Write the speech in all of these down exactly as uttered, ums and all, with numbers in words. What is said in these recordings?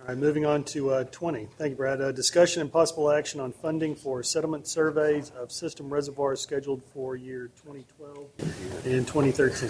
All right, moving on to uh, twenty. Thank you, Brad. Uh, discussion and possible action on funding for settlement surveys of system reservoirs scheduled for year twenty twelve and twenty thirteen.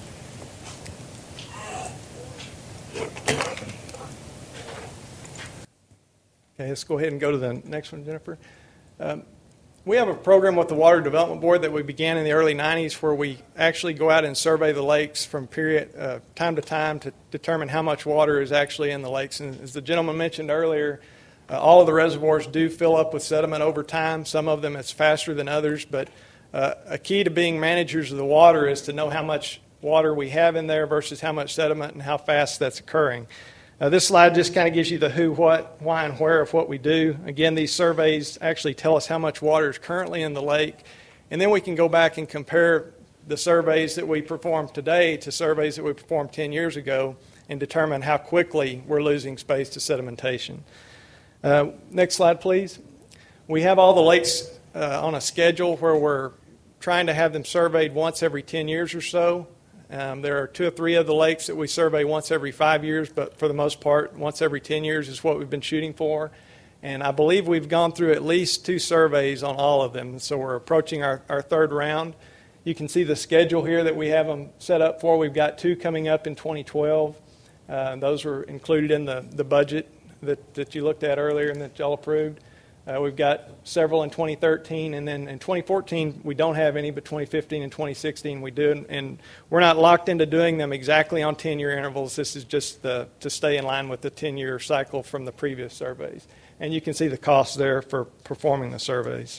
Okay, let's go ahead and go to the next one, Jennifer. Um, we have a program with the Water Development Board that we began in the early nineties where we actually go out and survey the lakes from period uh, time to time to determine how much water is actually in the lakes. And as the gentleman mentioned earlier, uh, all of the reservoirs do fill up with sediment over time. Some of them it's faster than others, but uh, a key to being managers of the water is to know how much water we have in there versus how much sediment and how fast that's occurring. Uh, this slide just kind of gives you the who, what, why, and where of what we do. Again, these surveys actually tell us how much water is currently in the lake, and then we can go back and compare the surveys that we perform today to surveys that we performed ten years ago and determine how quickly we're losing space to sedimentation. Uh, next slide, please. We have all the lakes uh, on a schedule where we're trying to have them surveyed once every ten years or so. Um, there are two or three of the lakes that we survey once every five years, but for the most part, once every ten years is what we've been shooting for. And I believe we've gone through at least two surveys on all of them, so we're approaching our, our third round. You can see the schedule here that we have them set up for. We've got two coming up in twenty twelve. Uh, those were included in the, the budget that, that you looked at earlier and that y'all approved. Uh, we've got several in twenty thirteen, and then in twenty fourteen we don't have any, but twenty fifteen and twenty sixteen we do. And we're not locked into doing them exactly on ten-year intervals. This is just the, to stay in line with the ten-year cycle from the previous surveys. And you can see the costs there for performing the surveys.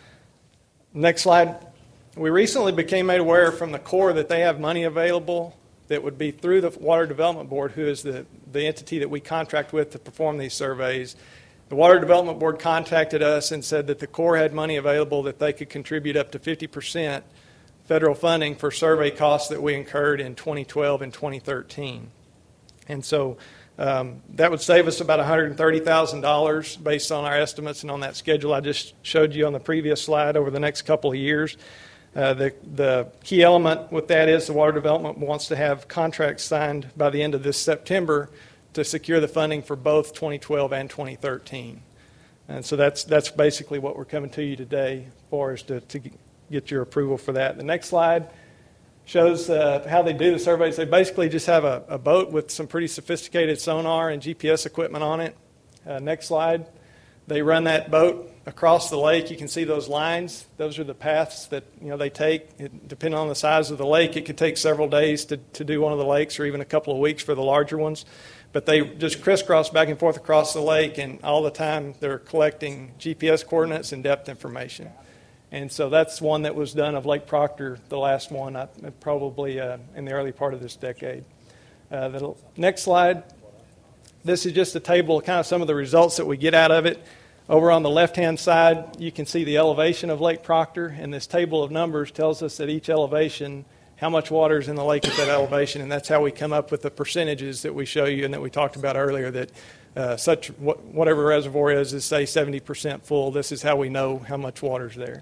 Next slide. We recently became made aware from the Corps that they have money available that would be through the Water Development Board, who is the, the entity that we contract with to perform these surveys. The Water Development Board contacted us and said that the Corps had money available that they could contribute up to fifty percent federal funding for survey costs that we incurred in twenty twelve and twenty thirteen. And so um, that would save us about one hundred thirty thousand dollars based on our estimates and on that schedule I just showed you on the previous slide over the next couple of years. Uh, the, the key element with that is the Water Development wants to have contracts signed by the end of this September to secure the funding for both twenty twelve and twenty thirteen. And so that's that's basically what we're coming to you today for, is to, to get your approval for that. The next slide shows uh, how they do the surveys. They basically just have a, a boat with some pretty sophisticated sonar and G P S equipment on it. Uh, next slide. They run that boat across the lake. You can see those lines. Those are the paths that you know they take. It, depending on the size of the lake, it could take several days to, to do one of the lakes, or even a couple of weeks for the larger ones. But they just crisscross back and forth across the lake, and all the time they're collecting G P S coordinates and depth information. And so that's one that was done of Lake Proctor, the last one, uh, probably uh, in the early part of this decade. Uh, the next slide. This is just a table of kind of some of the results that we get out of it. Over on the left-hand side, you can see the elevation of Lake Proctor, and this table of numbers tells us at each elevation how much water is in the lake at that elevation, and that's how we come up with the percentages that we show you and that we talked about earlier, that uh, such wh- whatever reservoir is, is say seventy percent full. This is how we know how much water is there.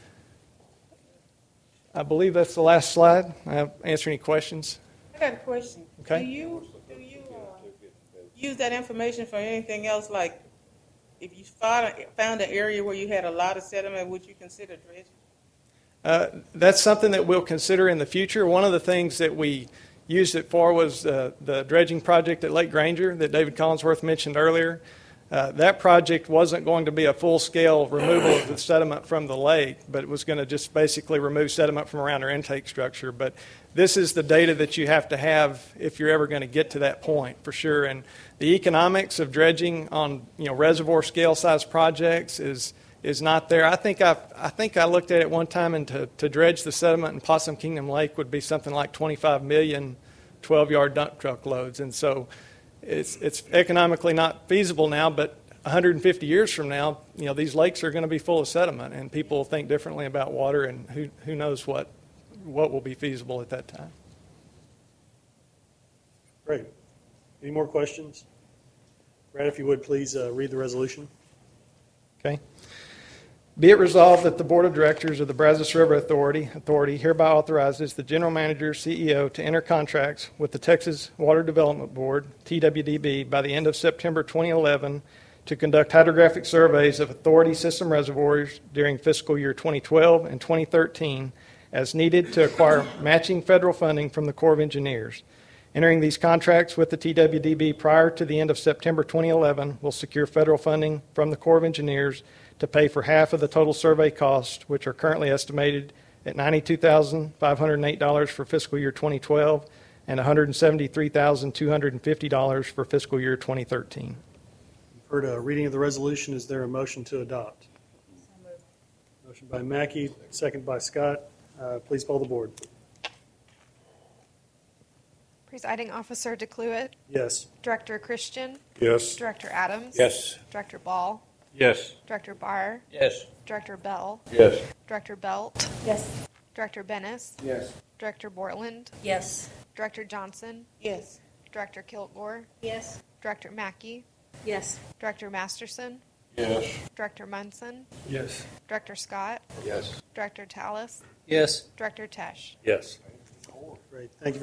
I believe that's the last slide. I answer any questions? I got a question. Okay. Do you, do you uh, use that information for anything else, like if you found, found an area where you had a lot of sediment, would you consider dredging? Uh, that's something that we'll consider in the future. One of the things that we used it for was uh, the dredging project at Lake Granger that David Collinsworth mentioned earlier. Uh, that project wasn't going to be a full-scale removal of the sediment from the lake, but it was going to just basically remove sediment from around our intake structure. But this is the data that you have to have if you're ever going to get to that point, for sure. And the economics of dredging on you know reservoir scale size projects is is not there. I think I I think I looked at it one time, and to, to dredge the sediment in Possum Kingdom Lake would be something like twenty-five million twelve-yard dump truck loads. And so it's it's economically not feasible now, but one hundred fifty years from now, you know, these lakes are going to be full of sediment, and people will think differently about water, and who who knows what what will be feasible at that time. Great. Any more questions? Brad, if you would please uh, read the resolution. Okay. Be it resolved that the Board of Directors of the Brazos River Authority Authority hereby authorizes the General Manager, C E O, to enter contracts with the Texas Water Development Board, T W D B, by the end of September twenty eleven to conduct hydrographic surveys of authority system reservoirs during fiscal year twenty twelve and twenty thirteen as needed to acquire matching federal funding from the Corps of Engineers. Entering these contracts with the T W D B prior to the end of September twenty eleven will secure federal funding from the Corps of Engineers to pay for half of the total survey costs, which are currently estimated at ninety-two thousand five hundred eight dollars for fiscal year twenty twelve and one hundred seventy-three thousand two hundred fifty dollars for fiscal year twenty thirteen. You've heard a reading of the resolution. Is there a motion to adopt? Motion by Mackey, second by Scott. Uh, please poll the board. Presiding Officer DeCluitt, Yes. Director Christian, Yes. Director Adams, Yes. Director Ball, Yes. Director Barr, Yes. Director Bell, Yes. Director Belt, Yes. Director Bennis, Yes. Director Bortland, Yes. Director Johnson, Yes. Director Kilgore, Yes. Director Mackey, Yes. Director Masterson, Yes. Director Munson, Yes. Director Scott, Yes. Director Tallis, Yes. Director Tesh. Yes. Great. Thank you very